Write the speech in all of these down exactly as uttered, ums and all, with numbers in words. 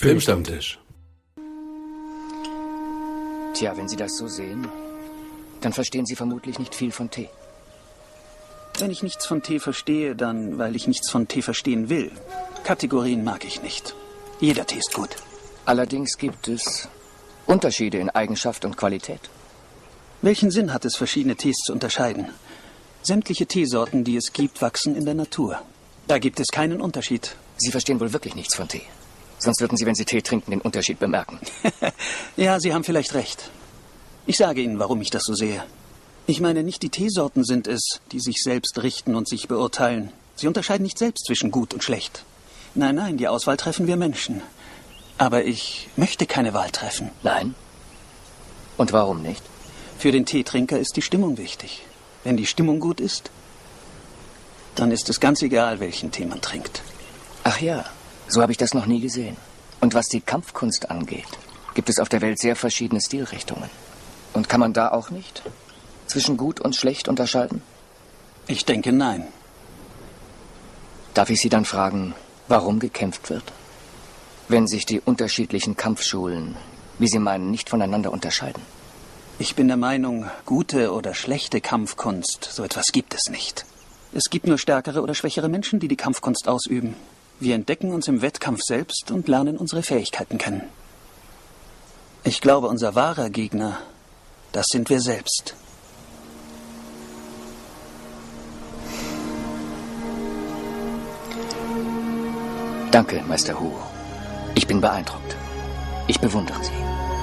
Filmstammtisch. Tja, wenn Sie das so sehen, dann verstehen Sie vermutlich nicht viel von Tee. Wenn ich nichts von Tee verstehe, dann weil ich nichts von Tee verstehen will. Kategorien mag ich nicht. Jeder Tee ist gut. Allerdings gibt es Unterschiede in Eigenschaft und Qualität. Welchen Sinn hat es, verschiedene Tees zu unterscheiden? Sämtliche Teesorten, die es gibt, wachsen in der Natur. Da gibt es keinen Unterschied. Sie verstehen wohl wirklich nichts von Tee. Sonst würden Sie, wenn Sie Tee trinken, den Unterschied bemerken. Ja, Sie haben vielleicht recht. Ich sage Ihnen, warum ich das so sehe. Ich meine, nicht die Teesorten sind es, die sich selbst richten und sich beurteilen. Sie unterscheiden nicht selbst zwischen gut und schlecht. Nein, nein, die Auswahl treffen wir Menschen. Aber ich möchte keine Wahl treffen. Nein? Und warum nicht? Für den Teetrinker ist die Stimmung wichtig. Wenn die Stimmung gut ist, dann ist es ganz egal, welchen Tee man trinkt. Ach ja, so habe ich das noch nie gesehen. Und was die Kampfkunst angeht, gibt es auf der Welt sehr verschiedene Stilrichtungen. Und kann man da auch nicht zwischen gut und schlecht unterscheiden? Ich denke, nein. Darf ich Sie dann fragen, warum gekämpft wird? Wenn sich die unterschiedlichen Kampfschulen, wie Sie meinen, nicht voneinander unterscheiden? Ich bin der Meinung, gute oder schlechte Kampfkunst, so etwas gibt es nicht. Es gibt nur stärkere oder schwächere Menschen, die die Kampfkunst ausüben. Wir entdecken uns im Wettkampf selbst und lernen unsere Fähigkeiten kennen. Ich glaube, unser wahrer Gegner, das sind wir selbst. Danke, Meister Hu. Ich bin beeindruckt. Ich bewundere Sie.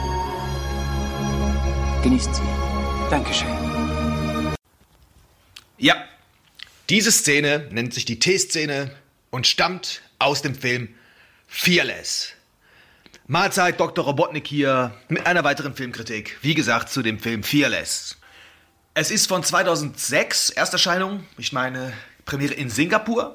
Genießen Sie. Dankeschön. Ja, diese Szene nennt sich die Teeszene und stammt aus dem Film Fearless. Mahlzeit, Doktor Robotnik hier mit einer weiteren Filmkritik. Wie gesagt, zu dem Film Fearless. Es ist von zweitausendsechs, Ersterscheinung. Ich meine, Premiere in Singapur.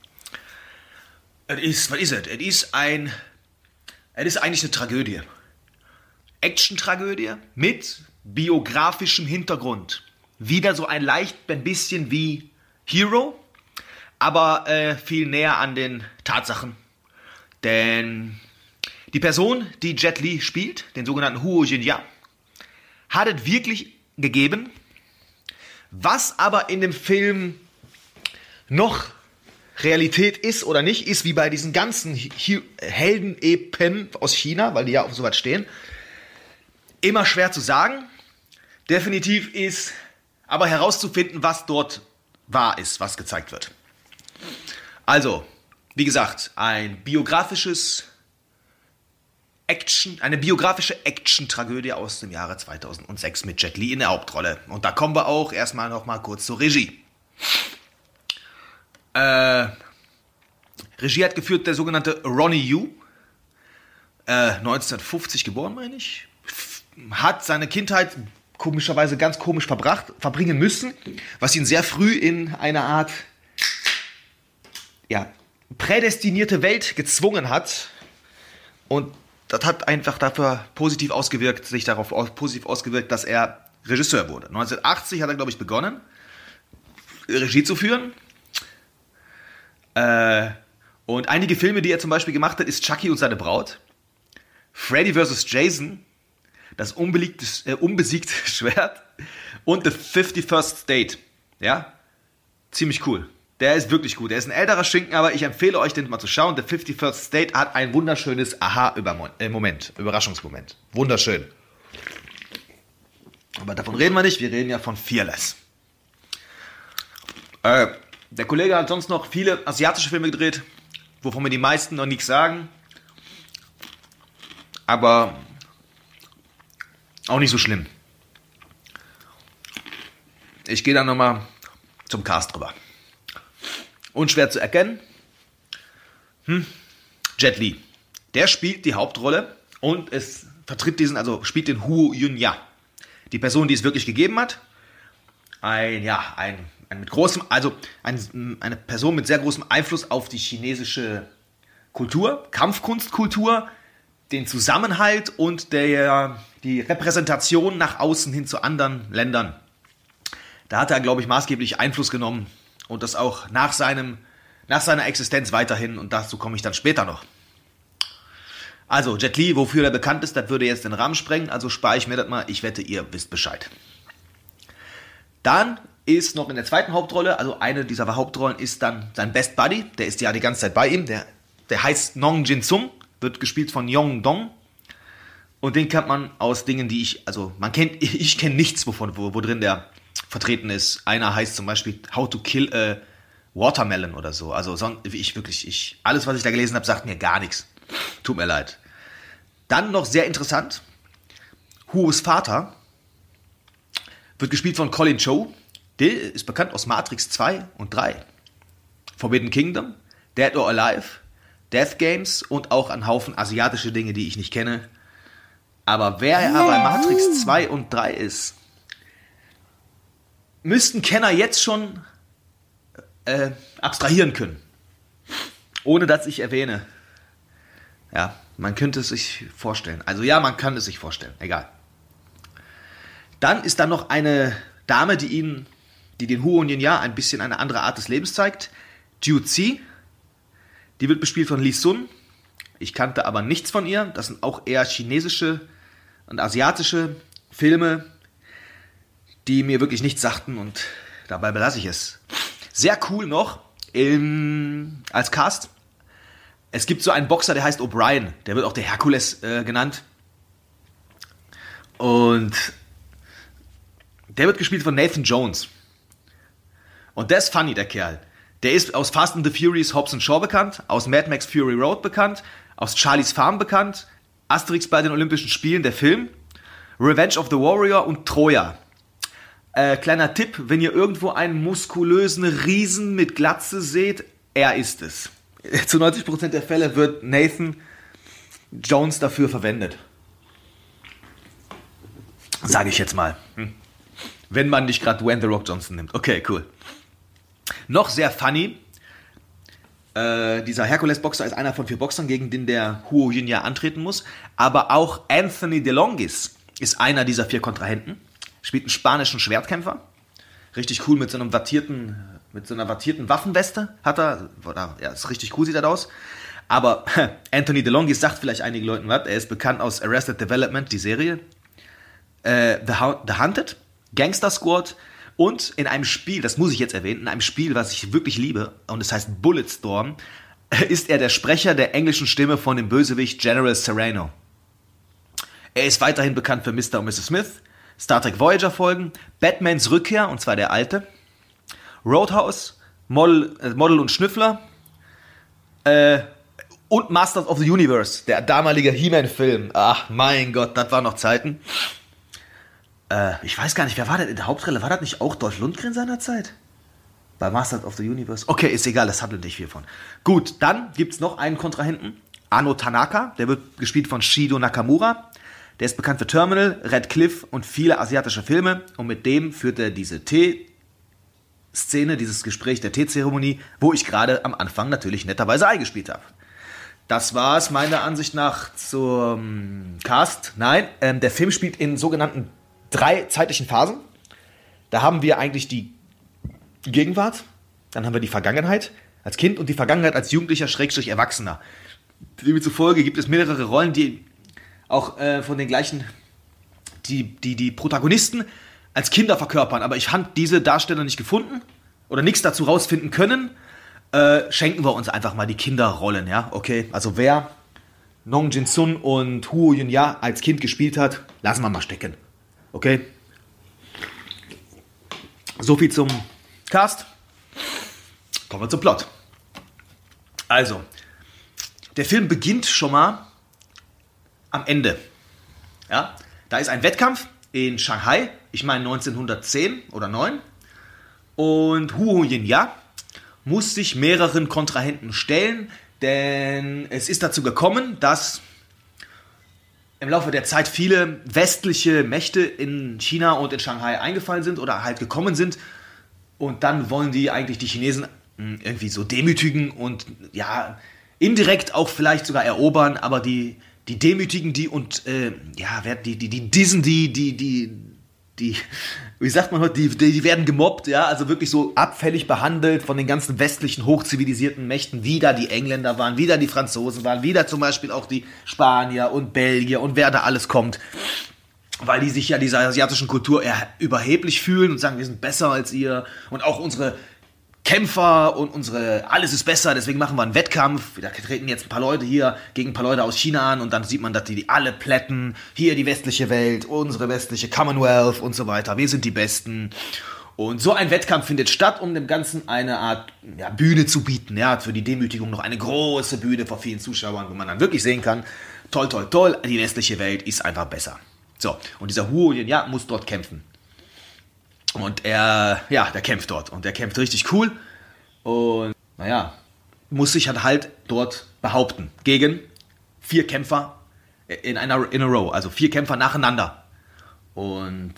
Es ist, was ist es? Es ist ein, es ist eigentlich eine Tragödie. Action-Tragödie mit biografischem Hintergrund. Wieder so ein leicht, ein bisschen wie Hero, aber äh, viel näher an den Tatsachen. Denn die Person, die Jet Li spielt, den sogenannten Huo Jinya, hat es wirklich gegeben. Was aber in dem Film noch Realität ist oder nicht, ist wie bei diesen ganzen Heldenepen aus China, weil die ja auf sowas stehen, immer schwer zu sagen. Definitiv ist aber herauszufinden, was dort wahr ist, was gezeigt wird. Also, wie gesagt, ein biografisches Action, eine biografische Action-Tragödie aus dem Jahre zweitausendsechs mit Jet Li in der Hauptrolle. Und da kommen wir auch erstmal noch mal kurz zur Regie. Äh, Regie hat geführt der sogenannte Ronnie Yu, äh, neunzehnhundertfünfzig geboren, meine ich. Hat seine Kindheit komischerweise ganz komisch verbracht, verbringen müssen, was ihn sehr früh in eine Art ja, prädestinierte Welt gezwungen hat. Und das hat einfach dafür positiv ausgewirkt, sich darauf aus, positiv ausgewirkt, dass er Regisseur wurde. neunzehnhundertachtzig hat er, glaube ich, begonnen, Regie zu führen. Äh, und einige Filme, die er zum Beispiel gemacht hat, ist Chucky und seine Braut, Freddy versus. Jason, das unbesiegte, äh, unbesiegte Schwert und The fifty-first State. Ja, ziemlich cool. Der ist wirklich gut. Der ist ein älterer Schinken, aber ich empfehle euch, den mal zu schauen. The fifty-first State hat ein wunderschönes Aha-Moment, Überraschungsmoment. Wunderschön. Aber davon reden wir nicht. Wir reden ja von Fearless. Äh, der Kollege hat sonst noch viele asiatische Filme gedreht, wovon mir die meisten noch nichts sagen. Aber auch nicht so schlimm. Ich gehe dann nochmal zum Cast drüber. Unschwer zu erkennen. Hm. Jet Li. Der spielt die Hauptrolle und es vertritt diesen, also spielt den Huo Yunya. Die Person, die es wirklich gegeben hat. Ein, ja, ein, ein mit großem, also ein, eine Person mit sehr großem Einfluss auf die chinesische Kultur, Kampfkunstkultur, den Zusammenhalt und der, die Repräsentation nach außen hin zu anderen Ländern. Da hat er, glaube ich, maßgeblich Einfluss genommen und das auch nach, seinem, nach seiner Existenz weiterhin und dazu komme ich dann später noch. Also Jet Li, wofür er bekannt ist, das würde jetzt den Rahmen sprengen, also spare ich mir das mal. Ich wette, ihr wisst Bescheid. Dann ist noch in der zweiten Hauptrolle, also eine dieser Hauptrollen ist dann sein Best Buddy, der ist ja die ganze Zeit bei ihm, der, der heißt Nong Jin-sung, wird gespielt von Yong Dong. Und den kennt man aus Dingen, die ich, also man kennt, ich kenne nichts, wovon, wo, wo drin der vertreten ist. Einer heißt zum Beispiel How to Kill a Watermelon oder so. Also son, ich wirklich, ich, alles, was ich da gelesen habe, sagt mir gar nichts. Tut mir leid. Dann noch sehr interessant, Huos Vater wird gespielt von Colin Cho. Der ist bekannt aus Matrix zwei und drei. Forbidden Kingdom, Dead or Alive, Death Games und auch ein Haufen asiatische Dinge, die ich nicht kenne. Aber wer er bei Matrix zwei und drei ist, müssten Kenner jetzt schon äh, abstrahieren können. Ohne dass ich erwähne. Ja, man könnte es sich vorstellen. Also ja, man kann es sich vorstellen. Egal. Dann ist da noch eine Dame, die ihn, die den Huo Yin-Ja ein bisschen eine andere Art des Lebens zeigt. Ju Zi. Die wird bespielt von Lee Sun. Ich kannte aber nichts von ihr. Das sind auch eher chinesische und asiatische Filme, die mir wirklich nichts sagten und dabei belasse ich es. Sehr cool noch im, als Cast. Es gibt so einen Boxer, der heißt O'Brien. Der wird auch der Herkules äh, genannt. Und der wird gespielt von Nathan Jones. Und der ist funny, der Kerl. Der ist aus Fast and the Furious Hobbs and Shaw bekannt, aus Mad Max Fury Road bekannt, aus Charlie's Farm bekannt, Asterix bei den Olympischen Spielen, der Film, Revenge of the Warrior und Troja. Äh, kleiner Tipp, wenn ihr irgendwo einen muskulösen Riesen mit Glatze seht, er ist es. Zu neunzig Prozent der Fälle wird Nathan Jones dafür verwendet. Sage ich jetzt mal. Hm. Wenn man nicht gerade Dwayne The Rock Johnson nimmt. Okay, cool. Noch sehr funny. Äh, dieser Herkules-Boxer ist einer von vier Boxern, gegen den der Huo Yin-Ja antreten muss. Aber auch Anthony DeLongis ist einer dieser vier Kontrahenten. Spielt einen spanischen Schwertkämpfer. Richtig cool mit so einem wattierten, mit so einer wattierten Waffenweste hat er. Oder, ja, ist richtig cool, sieht das aus. Aber Anthony DeLongis sagt vielleicht einigen Leuten was. Er ist bekannt aus Arrested Development, die Serie. Äh, The, The Hunted, Gangster Squad. Und in einem Spiel, das muss ich jetzt erwähnen, in einem Spiel, was ich wirklich liebe, und es heißt Bulletstorm, ist er der Sprecher der englischen Stimme von dem Bösewicht General Serrano. Er ist weiterhin bekannt für Mister und Missus Smith, Star Trek Voyager Folgen, Batmans Rückkehr, und zwar der alte, Roadhouse, Model, äh, Model und Schnüffler äh, und Masters of the Universe, der damalige He-Man-Film. Ach mein Gott, das waren noch Zeiten. Äh, ich weiß gar nicht, wer war denn in der Hauptrolle? War das nicht auch Dolph Lundgren seinerzeit? Bei Masters of the Universe? Okay, ist egal, das handelt nicht viel von. Gut, dann gibt es noch einen Kontrahenten, Ano Tanaka, der wird gespielt von Shido Nakamura. Der ist bekannt für Terminal, Red Cliff und viele asiatische Filme. Und mit dem führt er diese Tee-Szene, dieses Gespräch der Teezeremonie, wo ich gerade am Anfang natürlich netterweise eingespielt habe. Das war es meiner Ansicht nach zum Cast. Nein, ähm, der Film spielt in sogenannten drei zeitlichen Phasen. Da haben wir eigentlich die Gegenwart, dann haben wir die Vergangenheit als Kind und die Vergangenheit als Jugendlicher, Schrägstrich Erwachsener. Demzufolge gibt es mehrere Rollen, die auch äh, von den gleichen, die, die die Protagonisten als Kinder verkörpern. Aber ich habe diese Darsteller nicht gefunden oder nichts dazu rausfinden können. Äh, schenken wir uns einfach mal die Kinderrollen, ja, okay. Also wer Nong Jin-sun und Huo Yin-Ja als Kind gespielt hat, lassen wir mal stecken. Okay? So viel zum Cast. Kommen wir zum Plot. Also, der Film beginnt schon mal am Ende. Ja? Da ist ein Wettkampf in Shanghai, ich meine neunzehnhundertzehn oder neun. Und Huo Yin-Ja muss sich mehreren Kontrahenten stellen, denn es ist dazu gekommen, dass im Laufe der Zeit viele westliche Mächte in China und in Shanghai eingefallen sind oder halt gekommen sind. Und dann wollen die eigentlich die Chinesen irgendwie so demütigen und ja, indirekt auch vielleicht sogar erobern, aber die, die demütigen die und äh, ja, die, die, die dissen die, die, die die, wie sagt man heute, die, die werden gemobbt, ja, also wirklich so abfällig behandelt von den ganzen westlichen, hochzivilisierten Mächten, wie da die Engländer waren, wie da die Franzosen waren, wie da zum Beispiel auch die Spanier und Belgier und wer da alles kommt, weil die sich ja dieser asiatischen Kultur eher überheblich fühlen und sagen, wir sind besser als ihr und auch unsere Kämpfer und unsere, alles ist besser, deswegen machen wir einen Wettkampf. Da treten jetzt ein paar Leute hier gegen ein paar Leute aus China an und dann sieht man, dass die, die alle plätten. Hier die westliche Welt, unsere westliche Commonwealth und so weiter. Wir sind die Besten. Und so ein Wettkampf findet statt, um dem Ganzen eine Art ja, Bühne zu bieten. Ja, für die Demütigung noch eine große Bühne vor vielen Zuschauern, wo man dann wirklich sehen kann, toll, toll, toll, die westliche Welt ist einfach besser. So, und dieser Huo Yunya muss dort kämpfen. Und er, ja, der kämpft dort. Und der kämpft richtig cool. Und, naja, muss sich halt, halt dort behaupten. Gegen vier Kämpfer in einer in a row. Also vier Kämpfer nacheinander. Und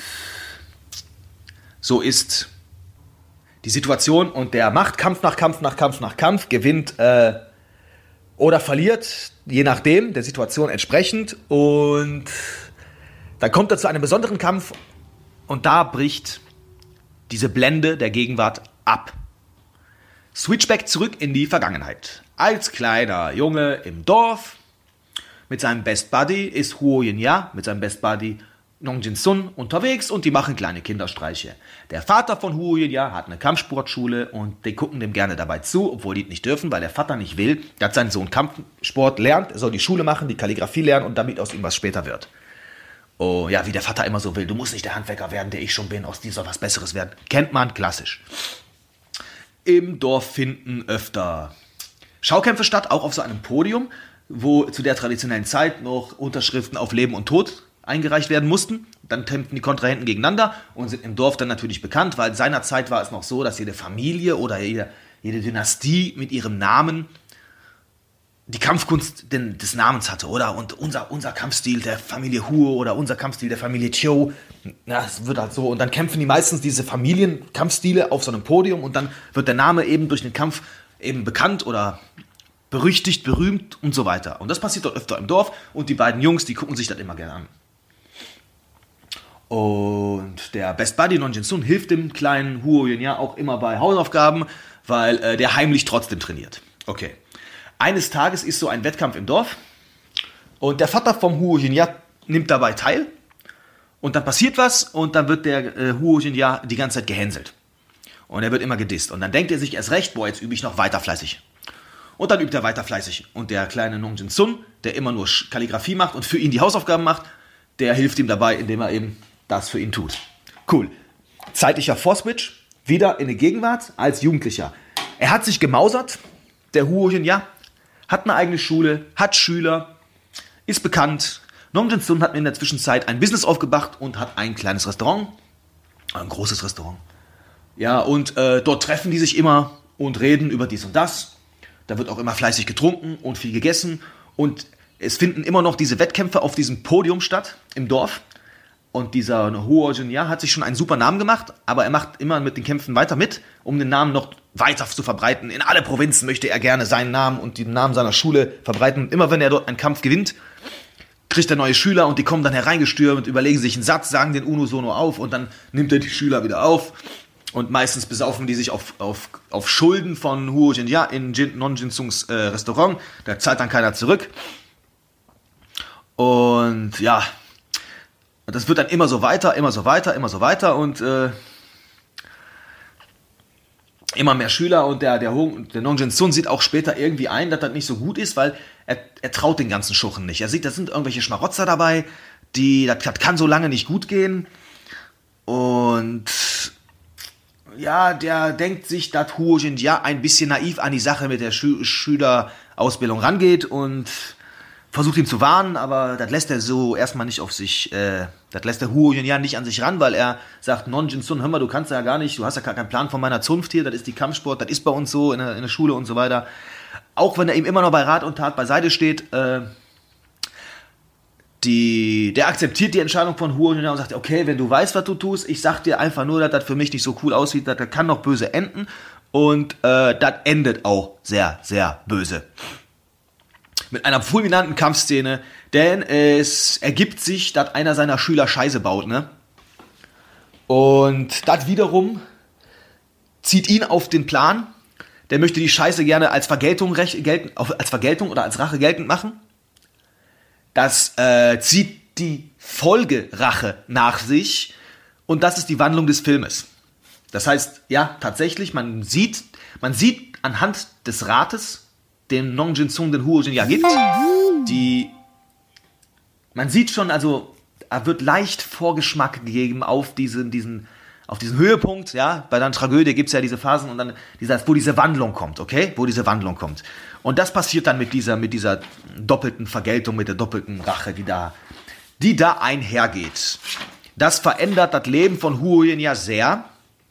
so ist die Situation. Und der macht Kampf nach Kampf nach Kampf nach Kampf. Gewinnt äh, oder verliert. Je nachdem, der Situation entsprechend. Und dann kommt er zu einem besonderen Kampf. Und da bricht diese Blende der Gegenwart ab. Switchback zurück in die Vergangenheit. Als kleiner Junge im Dorf mit seinem Best Buddy ist Huo Yunya mit seinem Best Buddy Nong Jin-sun unterwegs und die machen kleine Kinderstreiche. Der Vater von Huo Yunya hat eine Kampfsportschule und die gucken dem gerne dabei zu, obwohl die nicht dürfen, weil der Vater nicht will, dass sein Sohn Kampfsport lernt. Er soll die Schule machen, die Kalligrafie lernen und damit aus ihm was später wird. Oh, ja, wie der Vater immer so will. Du musst nicht der Handwerker werden, der ich schon bin. Aus dir soll was Besseres werden. Kennt man, klassisch. Im Dorf finden öfter Schaukämpfe statt, auch auf so einem Podium, wo zu der traditionellen Zeit noch Unterschriften auf Leben und Tod eingereicht werden mussten. Dann kämpften die Kontrahenten gegeneinander und sind im Dorf dann natürlich bekannt, weil seinerzeit war es noch so, dass jede Familie oder jede, jede Dynastie mit ihrem Namen die Kampfkunst den, des Namens hatte, oder? Und unser, unser Kampfstil der Familie Huo oder unser Kampfstil der Familie Chiu, ja, es wird halt so. Und dann kämpfen die meistens diese Familienkampfstile auf so einem Podium und dann wird der Name eben durch den Kampf eben bekannt oder berüchtigt, berühmt und so weiter. Und das passiert dort öfter im Dorf und die beiden Jungs, die gucken sich das immer gerne an. Und der Best Buddy Nong Jin-sun hilft dem kleinen Huo Yunya auch immer bei Hausaufgaben, weil äh, der heimlich trotzdem trainiert. Okay. Eines Tages ist so ein Wettkampf im Dorf und der Vater vom Huo Yunya nimmt dabei teil und dann passiert was und dann wird der äh, Huo Yunya die ganze Zeit gehänselt und er wird immer gedisst und dann denkt er sich erst recht, boah, jetzt übe ich noch weiter fleißig und dann übt er weiter fleißig und der kleine Nong Jin-sun, der immer nur Kalligrafie macht und für ihn die Hausaufgaben macht, der hilft ihm dabei, indem er eben das für ihn tut. Cool. Zeitlicher Vorswitch, wieder in die Gegenwart als Jugendlicher. Er hat sich gemausert, der Huo Yunya, hat eine eigene Schule, hat Schüler, ist bekannt. Nong Jin-sun hat in der Zwischenzeit ein Business aufgebaut und hat ein kleines Restaurant, ein großes Restaurant. Ja, und äh, dort treffen die sich immer und reden über dies und das. Da wird auch immer fleißig getrunken und viel gegessen. Und es finden immer noch diese Wettkämpfe auf diesem Podium statt im Dorf. Und dieser Huo Yunya hat sich schon einen super Namen gemacht, aber er macht immer mit den Kämpfen weiter mit, um den Namen noch weiter zu verbreiten. In alle Provinzen möchte er gerne seinen Namen und den Namen seiner Schule verbreiten. Und immer wenn er dort einen Kampf gewinnt, kriegt er neue Schüler und die kommen dann hereingestürmt, überlegen sich einen Satz, sagen den Uno-Sono auf und dann nimmt er die Schüler wieder auf. Und meistens besaufen die sich auf, auf, auf Schulden von Huo Yunya in Jin, Nong Jin-suns äh, Restaurant. Da zahlt dann keiner zurück. Und ja, das wird dann immer so weiter, immer so weiter, immer so weiter und äh, immer mehr Schüler und der, der, der Nong Jin-sun sieht auch später irgendwie ein, dass das nicht so gut ist, weil er, er traut den ganzen Schuchen nicht. Er sieht, da sind irgendwelche Schmarotzer dabei, die, das, das kann so lange nicht gut gehen und ja, der denkt sich, dass Huo Yunya ein bisschen naiv an die Sache mit der Schü- Schülerausbildung rangeht und versucht ihn zu warnen, aber das lässt er so erstmal nicht auf sich, äh, das lässt der Huo Yunya nicht an sich ran, weil er sagt, Nong Jin-sun, hör mal, du kannst ja gar nicht, du hast ja gar keinen Plan von meiner Zunft hier, das ist die Kampfsport, das ist bei uns so in der, in der Schule und so weiter. Auch wenn er ihm immer noch bei Rat und Tat beiseite steht, äh, die, der akzeptiert die Entscheidung von Huo Yunya und sagt, okay, wenn du weißt, was du tust, ich sag dir einfach nur, dass das für mich nicht so cool aussieht, dass das kann noch böse enden und äh, das endet auch sehr, sehr böse. Mit einer fulminanten Kampfszene, denn es ergibt sich, dass einer seiner Schüler Scheiße baut, ne? Und das wiederum zieht ihn auf den Plan. Der möchte die Scheiße gerne als Vergeltung, rech- gelten, als Vergeltung oder als Rache geltend machen. Das äh, zieht die Folgerache nach sich. Und das ist die Wandlung des Filmes. Das heißt, ja, tatsächlich, man sieht, man sieht anhand des Rates, den Nong Jin-sung den Huo Jin-ja gibt, die, man sieht schon, also, er wird leicht Vorgeschmack gegeben auf diesen, diesen, auf diesen Höhepunkt, ja, bei einer Tragödie gibt es ja diese Phasen und dann, dieser, wo diese Wandlung kommt, okay, wo diese Wandlung kommt. Und das passiert dann mit dieser, mit dieser doppelten Vergeltung, mit der doppelten Rache, die da, die da einhergeht. Das verändert das Leben von Huo Jin-ja sehr.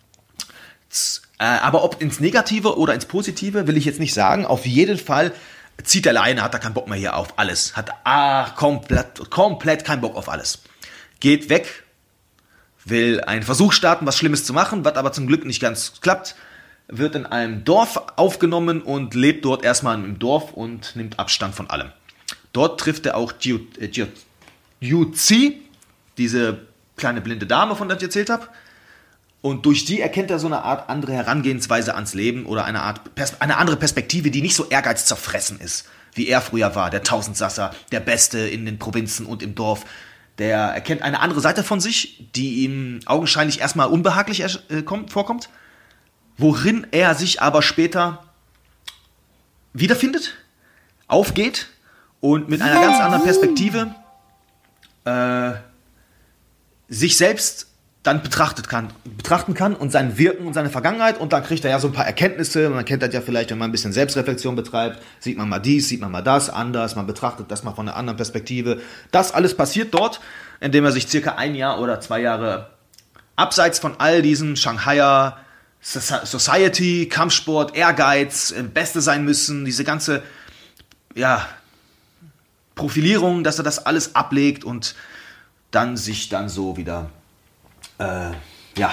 Äh, aber ob ins Negative oder ins Positive, will ich jetzt nicht sagen. Auf jeden Fall zieht er Leine, hat er keinen Bock mehr hier auf alles. Hat ah, komplett, komplett keinen Bock auf alles. Geht weg, will einen Versuch starten, was Schlimmes zu machen, was aber zum Glück nicht ganz klappt. Wird in einem Dorf aufgenommen und lebt dort erstmal im Dorf und nimmt Abstand von allem. Dort trifft er auch Jiu, äh, Jiu, Jiu Zi, diese kleine blinde Dame, von der ich erzählt habe. Und durch die erkennt er so eine Art andere Herangehensweise ans Leben oder eine Art Pers- eine andere Perspektive, die nicht so ehrgeizzerfressen ist, wie er früher war, der Tausendsasser, der Beste in den Provinzen und im Dorf. Der erkennt eine andere Seite von sich, die ihm augenscheinlich erstmal unbehaglich äh, kommt, vorkommt, worin er sich aber später wiederfindet, aufgeht und mit einer ganz anderen Perspektive äh, sich selbst dann betrachtet kann, betrachten kann und sein Wirken und seine Vergangenheit, und dann kriegt er ja so ein paar Erkenntnisse. Man kennt das ja vielleicht, wenn man ein bisschen Selbstreflexion betreibt, sieht man mal dies, sieht man mal das anders, man betrachtet das mal von einer anderen Perspektive. Das alles passiert dort, indem er sich circa ein Jahr oder zwei Jahre abseits von all diesen Shanghaier Society, Kampfsport, Ehrgeiz, Beste sein müssen, diese ganze ja, Profilierung, dass er das alles ablegt und dann sich dann so wieder Äh, ja,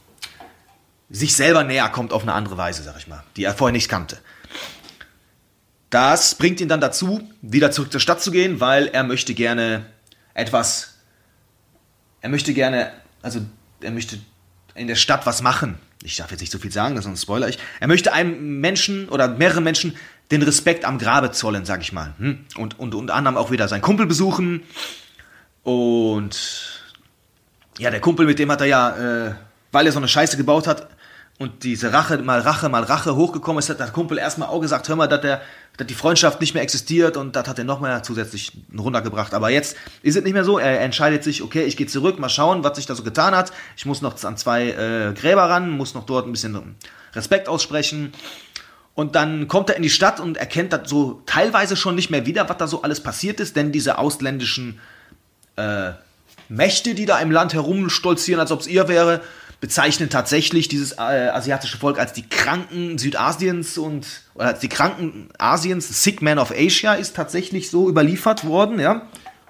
sich selber näher kommt auf eine andere Weise, sag ich mal, die er vorher nicht kannte. Das bringt ihn dann dazu, wieder zurück zur Stadt zu gehen, weil er möchte gerne etwas, er möchte gerne, also er möchte in der Stadt was machen. Ich darf jetzt nicht so viel sagen, sonst spoiler ich. Er möchte einem Menschen oder mehreren Menschen den Respekt am Grabe zollen, sag ich mal. Und, und unter anderem auch wieder seinen Kumpel besuchen und ja, der Kumpel, mit dem hat er ja, äh, weil er so eine Scheiße gebaut hat und diese Rache, mal Rache, mal Rache hochgekommen ist, hat der Kumpel erstmal auch gesagt, hör mal, dass, der, dass die Freundschaft nicht mehr existiert, und das hat er noch mal zusätzlich runtergebracht. Aber jetzt ist es nicht mehr so, er entscheidet sich, okay, ich gehe zurück, mal schauen, was sich da so getan hat. Ich muss noch an zwei äh, Gräber ran, muss noch dort ein bisschen Respekt aussprechen. Und dann kommt er in die Stadt und erkennt das so teilweise schon nicht mehr wieder, was da so alles passiert ist, denn diese ausländischen äh, Mächte, die da im Land herumstolzieren, als ob es ihr wäre, bezeichnen tatsächlich dieses äh, asiatische Volk als die Kranken Südasiens und oder als die Kranken Asiens. The Sick Man of Asia ist tatsächlich so überliefert worden, ja.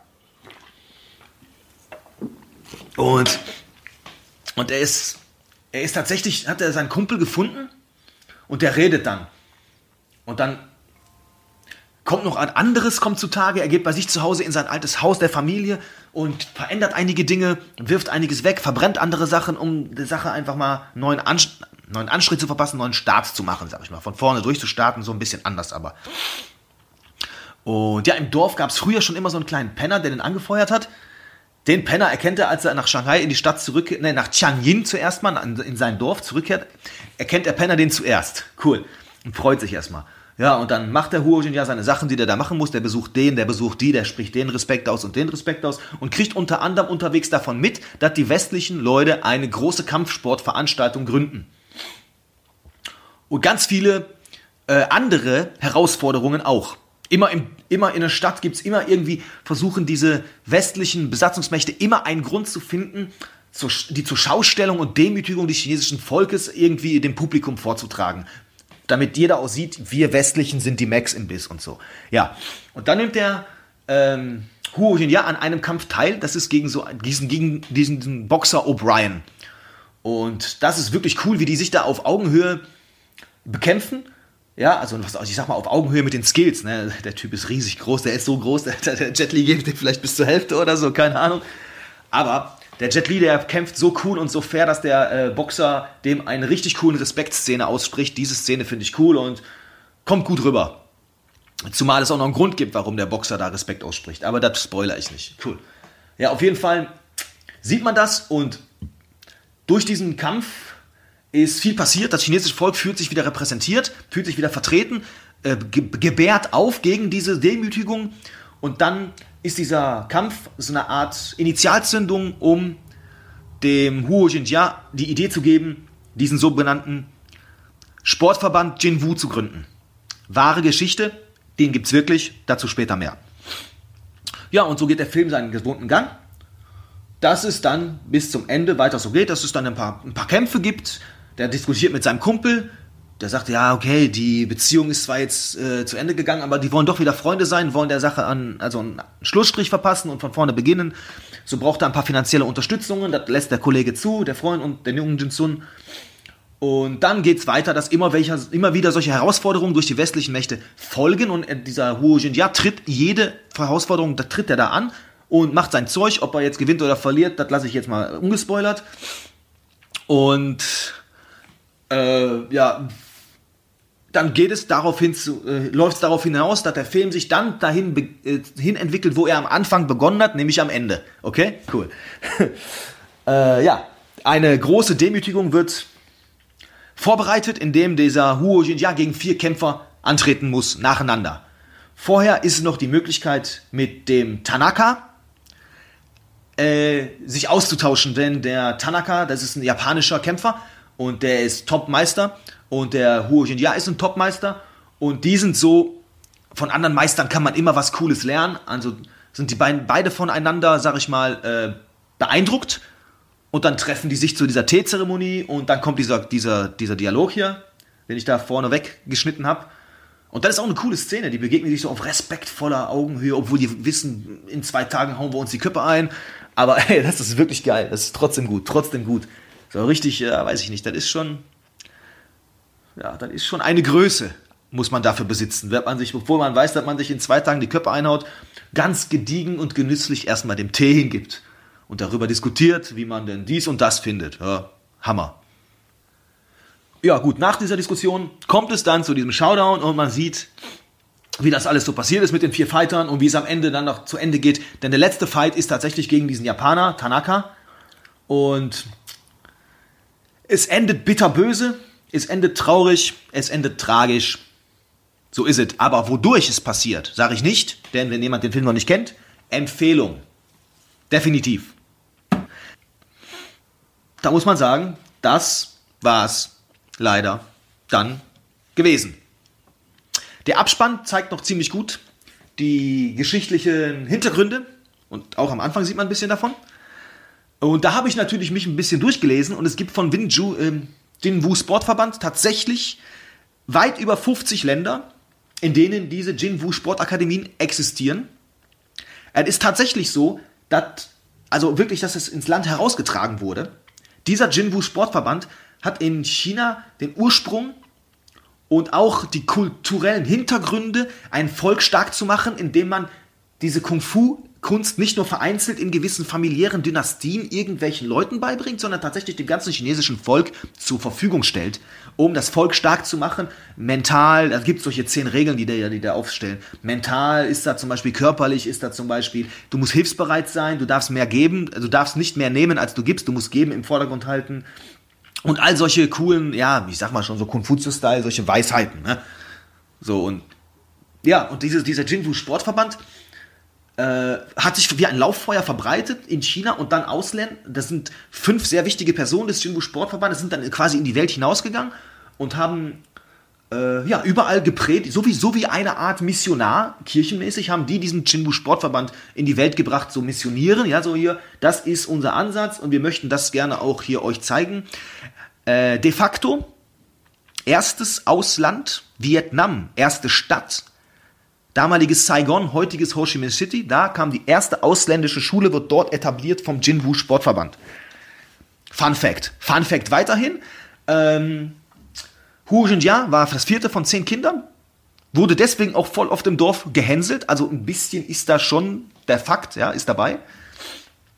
Und und er ist er ist tatsächlich, hat er seinen Kumpel gefunden und der redet dann. Und dann kommt noch ein anderes, kommt zutage, er geht bei sich zu Hause in sein altes Haus der Familie und verändert einige Dinge, wirft einiges weg, verbrennt andere Sachen, um die Sache einfach mal einen neuen, Anst- neuen Anstrich zu verpassen, einen neuen Start zu machen, sag ich mal. Von vorne durchzustarten, so ein bisschen anders aber. Und ja, im Dorf gab es früher schon immer so einen kleinen Penner, der den angefeuert hat. Den Penner erkennt er, als er nach Shanghai in die Stadt zurückkehrt, ne, nach Tianjin zuerst mal, in sein Dorf zurückkehrt, erkennt der Penner den zuerst. Cool. Und freut sich erstmal. Ja, und dann macht der Huo Jin-ja seine Sachen, die der da machen muss. Der besucht den, der besucht die, der spricht den Respekt aus und den Respekt aus und kriegt unter anderem unterwegs davon mit, dass die westlichen Leute eine große Kampfsportveranstaltung gründen. Und ganz viele äh, andere Herausforderungen auch. Immer, im, immer in der Stadt gibt es immer irgendwie, versuchen diese westlichen Besatzungsmächte immer einen Grund zu finden, zur, die zur Schaustellung und Demütigung des chinesischen Volkes irgendwie dem Publikum vorzutragen. Damit jeder auch sieht, wir Westlichen sind die Max im Biss und so. Ja, und dann nimmt der ähm, Huo Jin-ja an einem Kampf teil. Das ist gegen, so, diesen, gegen diesen Boxer O'Brien. Und das ist wirklich cool, wie die sich da auf Augenhöhe bekämpfen. Ja, also ich sag mal auf Augenhöhe mit den Skills. Ne? Der Typ ist riesig groß, der ist so groß, der, der Jet Li gibt ihm vielleicht bis zur Hälfte oder so, keine Ahnung. Aber Der Jet Li, der kämpft so cool und so fair, dass der äh, Boxer dem eine richtig coole Respektszene ausspricht. Diese Szene finde ich cool und kommt gut rüber. Zumal es auch noch einen Grund gibt, warum der Boxer da Respekt ausspricht. Aber das spoilere ich nicht. Cool. Ja, auf jeden Fall sieht man das und durch diesen Kampf ist viel passiert. Das chinesische Volk fühlt sich wieder repräsentiert, fühlt sich wieder vertreten, äh, ge- gebärt auf gegen diese Demütigung. Und dann ist dieser Kampf so eine Art Initialzündung, um dem Huo Jinjia die Idee zu geben, diesen sogenannten Sportverband Jinwu zu gründen. Wahre Geschichte, den gibt's wirklich, dazu später mehr. Ja, und so geht der Film seinen gewohnten Gang, dass es dann bis zum Ende weiter so geht, dass es dann ein paar, ein paar Kämpfe gibt. Der diskutiert mit seinem Kumpel, der sagt, ja, okay, die Beziehung ist zwar jetzt äh, zu Ende gegangen, aber die wollen doch wieder Freunde sein, wollen der Sache an, also einen Schlussstrich verpassen und von vorne beginnen. So braucht er ein paar finanzielle Unterstützungen, das lässt der Kollege zu, der Freund und der jungen Jin-Sun. Und dann geht's weiter, dass immer, welcher, immer wieder solche Herausforderungen durch die westlichen Mächte folgen und dieser Huo Jinjia tritt jede Herausforderung, da tritt er da an und macht sein Zeug, ob er jetzt gewinnt oder verliert, das lasse ich jetzt mal ungespoilert. Und äh, ja, dann geht es darauf hin zu, äh, läuft es darauf hinaus, dass der Film sich dann dahin be- äh, hin entwickelt, wo er am Anfang begonnen hat, nämlich am Ende. Okay, cool. äh, ja, eine große Demütigung wird vorbereitet, indem dieser Huo Jinjia gegen vier Kämpfer antreten muss, nacheinander. Vorher ist noch die Möglichkeit, mit dem Tanaka äh, sich auszutauschen, denn der Tanaka, das ist ein japanischer Kämpfer und der ist Topmeister und der Huo Jinjia ist ein Topmeister und die sind so, von anderen Meistern kann man immer was Cooles lernen, also sind die beiden beide voneinander, sag ich mal, äh, beeindruckt. Und dann treffen die sich zu dieser Teezeremonie und dann kommt dieser, dieser, dieser Dialog hier, den ich da vorne weggeschnitten habe. Und das ist auch eine coole Szene, die begegnen sich so auf respektvoller Augenhöhe, obwohl die wissen, in zwei Tagen hauen wir uns die Köpfe ein. Aber hey, das ist wirklich geil, das ist trotzdem gut, trotzdem gut. So richtig, ja, weiß ich nicht, das ist schon, ja, das ist schon eine Größe, muss man dafür besitzen. Wenn man sich, bevor man weiß, dass man sich in zwei Tagen die Köpfe einhaut, ganz gediegen und genüsslich erstmal dem Tee hingibt. Und darüber diskutiert, wie man denn dies und das findet. Ja, Hammer. Ja gut, nach dieser Diskussion kommt es dann zu diesem Showdown und man sieht, wie das alles so passiert ist mit den vier Fightern und wie es am Ende dann noch zu Ende geht. Denn der letzte Fight ist tatsächlich gegen diesen Japaner, Tanaka. Und es endet bitterböse, es endet traurig, es endet tragisch. So ist es. Aber wodurch es passiert, sage ich nicht, denn wenn jemand den Film noch nicht kennt, Empfehlung. Definitiv. Da muss man sagen, das war's leider dann gewesen. Der Abspann zeigt noch ziemlich gut die geschichtlichen Hintergründe und auch am Anfang sieht man ein bisschen davon. Und da habe ich natürlich mich ein bisschen durchgelesen und es gibt von Winju, äh, Jinwu Sportverband tatsächlich weit über fünfzig Länder, in denen diese Jinwu Sportakademien existieren. Es ist tatsächlich so, dass, also wirklich, dass es ins Land herausgetragen wurde. Dieser Jinwu Sportverband hat in China den Ursprung und auch die kulturellen Hintergründe, ein Volk stark zu machen, indem man diese Kung-Fu-Kunst nicht nur vereinzelt in gewissen familiären Dynastien irgendwelchen Leuten beibringt, sondern tatsächlich dem ganzen chinesischen Volk zur Verfügung stellt, um das Volk stark zu machen. Mental, da gibt es solche zehn Regeln, die da, die da aufstellen. Mental ist da zum Beispiel, körperlich ist da zum Beispiel, du musst hilfsbereit sein, du darfst mehr geben, du darfst nicht mehr nehmen, als du gibst, du musst geben im Vordergrund halten. Und all solche coolen, ja, ich sag mal schon so Konfuzius-Style, solche Weisheiten, ne? So, und ja, und diese, dieser Jinwu Sportverband äh, hat sich wie ein Lauffeuer verbreitet in China und dann Ausländer. Das sind fünf sehr wichtige Personen des Jinwu Sportverbandes, sind dann quasi in die Welt hinausgegangen und haben äh, ja, überall geprägt, so wie, so wie eine Art Missionar, kirchenmäßig, haben die diesen Jinwu Sportverband in die Welt gebracht, so missionieren, ja, so hier, das ist unser Ansatz und wir möchten das gerne auch hier euch zeigen. Äh, de facto, erstes Ausland, Vietnam, erste Stadt, damaliges Saigon, heutiges Ho Chi Minh City, da kam die erste ausländische Schule, wird dort etabliert vom Jinwu Sportverband. Fun Fact. Fun Fact weiterhin, ähm, Huo Jinjia war das vierte von zehn Kindern, wurde deswegen auch voll oft im Dorf gehänselt, also ein bisschen ist da schon der Fakt, ja, ist dabei.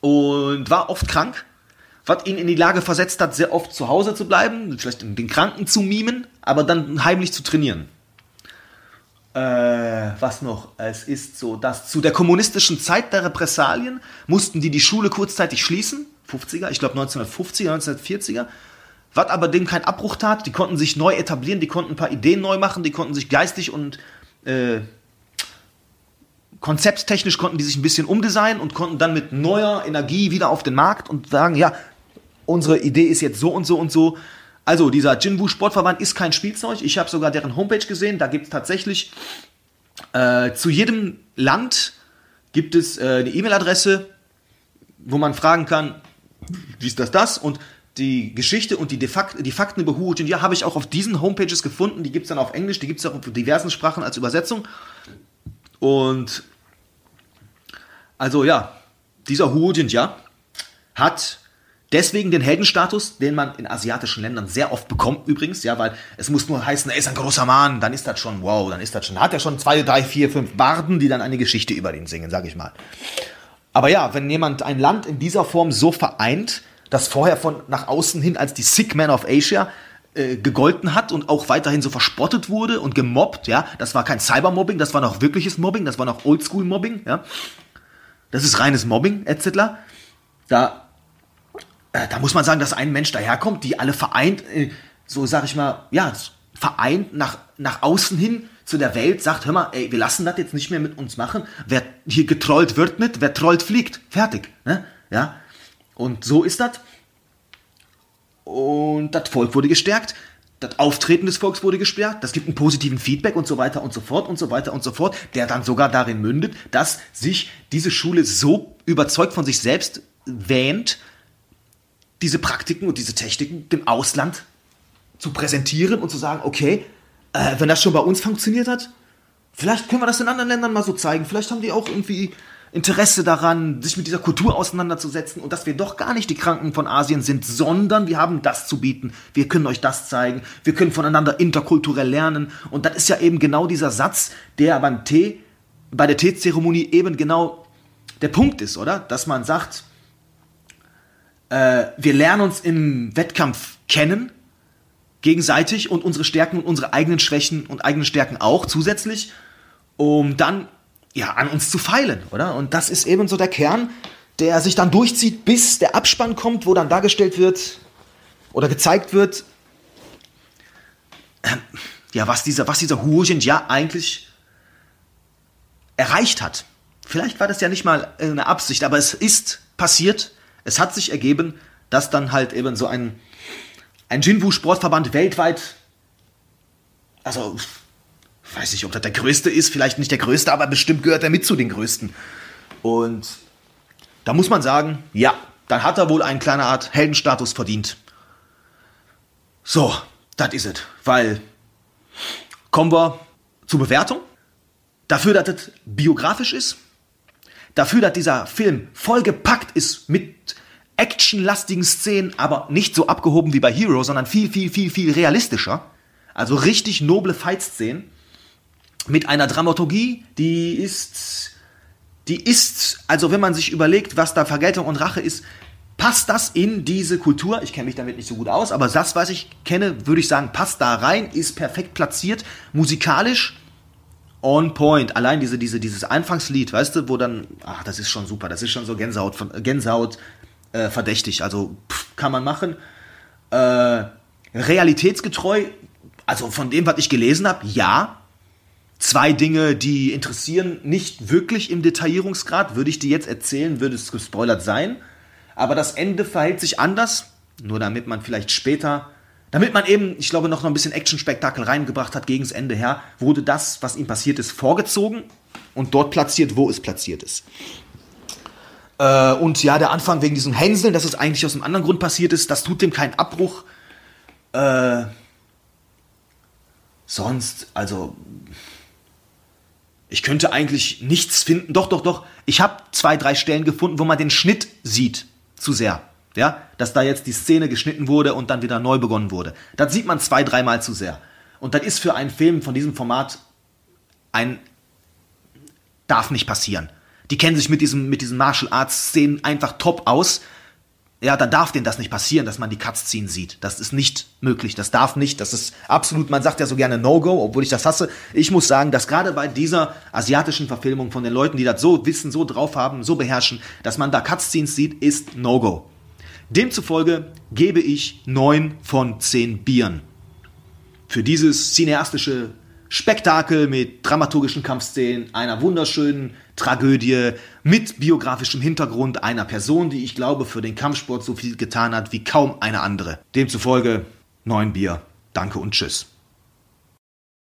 und war oft krank, was ihn in die Lage versetzt hat, sehr oft zu Hause zu bleiben, vielleicht den Kranken zu mimen, aber dann heimlich zu trainieren. Äh, was noch? Es ist so, dass zu der kommunistischen Zeit der Repressalien mussten die die Schule kurzzeitig schließen, fünfziger, ich glaube neunzehnhundertfünfziger, neunzehnhundertvierziger, was aber dem keinen Abbruch tat, die konnten sich neu etablieren, die konnten ein paar Ideen neu machen, die konnten sich geistig und äh, konzepttechnisch konnten die sich ein bisschen umdesignen und konnten dann mit neuer Energie wieder auf den Markt und sagen, ja, unsere Idee ist jetzt so und so und so. Also dieser Jinwoo Sportverband ist kein Spielzeug. Ich habe sogar deren Homepage gesehen. Da gibt es tatsächlich äh, zu jedem Land gibt es äh, eine E-Mail-Adresse, wo man fragen kann, wie ist das das? Und die Geschichte und die, De Fakt, die Fakten über Huo Jinja habe ich auch auf diesen Homepages gefunden. Die gibt es dann auf Englisch, die gibt es auch auf diversen Sprachen als Übersetzung. Und also ja, dieser Huo Jinja hat deswegen den Heldenstatus, den man in asiatischen Ländern sehr oft bekommt übrigens, ja, weil es muss nur heißen, er ist ein großer Mann, dann ist das schon, wow, dann ist das schon, hat er schon zwei, drei, vier, fünf Barden, die dann eine Geschichte über ihn singen, sag ich mal. Aber ja, wenn jemand ein Land in dieser Form so vereint, das vorher von nach außen hin als die Sick Man of Asia äh, gegolten hat und auch weiterhin so verspottet wurde und gemobbt, ja, das war kein Cybermobbing, das war noch wirkliches Mobbing, das war noch Oldschool-Mobbing, ja, das ist reines Mobbing, et cetera. Da Da muss man sagen, dass ein Mensch daherkommt, die alle vereint, so sag ich mal, ja, vereint nach, nach außen hin zu der Welt, sagt, hör mal, ey, wir lassen das jetzt nicht mehr mit uns machen. Wer hier getrollt wird nicht, wer trollt fliegt. Fertig. Ne? Ja. Und so ist das. Und das Volk wurde gestärkt. Das Auftreten des Volks wurde gestärkt. Das gibt einen positiven Feedback und so weiter und so fort und so weiter und so fort, der dann sogar darin mündet, dass sich diese Schule so überzeugt von sich selbst wähnt, diese Praktiken und diese Techniken dem Ausland zu präsentieren und zu sagen, okay, äh, wenn das schon bei uns funktioniert hat, vielleicht können wir das in anderen Ländern mal so zeigen, vielleicht haben die auch irgendwie Interesse daran, sich mit dieser Kultur auseinanderzusetzen und dass wir doch gar nicht die Kranken von Asien sind, sondern wir haben das zu bieten, wir können euch das zeigen, wir können voneinander interkulturell lernen und das ist ja eben genau dieser Satz, der beim Tee, bei der Teezeremonie eben genau der Punkt ist, oder? Dass man sagt, wir lernen uns im Wettkampf kennen, gegenseitig und unsere Stärken und unsere eigenen Schwächen und eigenen Stärken auch zusätzlich, um dann ja an uns zu feilen, oder? Und das ist eben so der Kern, der sich dann durchzieht, bis der Abspann kommt, wo dann dargestellt wird oder gezeigt wird, äh, ja, was dieser, was dieser Huo Jinja eigentlich erreicht hat. Vielleicht war das ja nicht mal eine Absicht, aber es ist passiert. Es hat sich ergeben, dass dann halt eben so ein, ein Jinwoo-Sportverband weltweit, also, weiß nicht, ob das der größte ist, vielleicht nicht der größte, aber bestimmt gehört er mit zu den größten. Und da muss man sagen, ja, dann hat er wohl einen kleinen Art Heldenstatus verdient. So, das ist es. Weil, kommen wir zur Bewertung. Dafür, dass es biografisch ist, dafür, dass dieser Film vollgepackt ist mit actionlastigen Szenen, aber nicht so abgehoben wie bei Hero, sondern viel, viel, viel, viel realistischer. Also richtig noble Fight-Szenen mit einer Dramaturgie, die ist, die ist, also wenn man sich überlegt, was da Vergeltung und Rache ist, passt das in diese Kultur? Ich kenne mich damit nicht so gut aus, aber das, was ich kenne, würde ich sagen, passt da rein, ist perfekt platziert, musikalisch on point. Allein diese, diese, dieses Anfangslied, weißt du, wo dann, ach, das ist schon super, das ist schon so Gänsehaut, Gänsehaut äh, verdächtig, also pff, kann man machen. Äh, realitätsgetreu, also von dem, was ich gelesen habe, ja. Zwei Dinge, die interessieren, nicht wirklich im Detaillierungsgrad, würde ich dir jetzt erzählen, würde es gespoilert sein. Aber das Ende verhält sich anders, nur damit man vielleicht später, damit man eben, ich glaube, noch ein bisschen Action-Spektakel reingebracht hat gegen das Ende her, wurde das, was ihm passiert ist, vorgezogen und dort platziert, wo es platziert ist. Äh, und ja, der Anfang wegen diesem Hänseln, dass es eigentlich aus einem anderen Grund passiert ist, das tut dem keinen Abbruch. Äh, sonst, also, ich könnte eigentlich nichts finden. Doch, doch, doch, ich habe zwei, drei Stellen gefunden, wo man den Schnitt sieht, zu sehr. Ja, dass da jetzt die Szene geschnitten wurde und dann wieder neu begonnen wurde. Das sieht man zwei, dreimal zu sehr. Und das ist für einen Film von diesem Format ein, darf nicht passieren. die kennen sich mit diesen, mit diesen Martial Arts Szenen einfach top aus, ja, dann darf denen das nicht passieren, dass man die Cutscene sieht. Das ist nicht möglich, das darf nicht, das ist absolut, man sagt ja so gerne No-Go, obwohl ich das hasse. Ich muss sagen, dass gerade bei dieser asiatischen Verfilmung von den Leuten, die das so wissen, so drauf haben, so beherrschen, dass man da Cutscenes sieht, ist No-Go. Demzufolge gebe ich neun von zehn Bieren. Für dieses cineastische Spektakel mit dramaturgischen Kampfszenen, einer wunderschönen Tragödie, mit biografischem Hintergrund einer Person, die ich glaube für den Kampfsport so viel getan hat wie kaum eine andere. Demzufolge neun Bier. Danke und tschüss.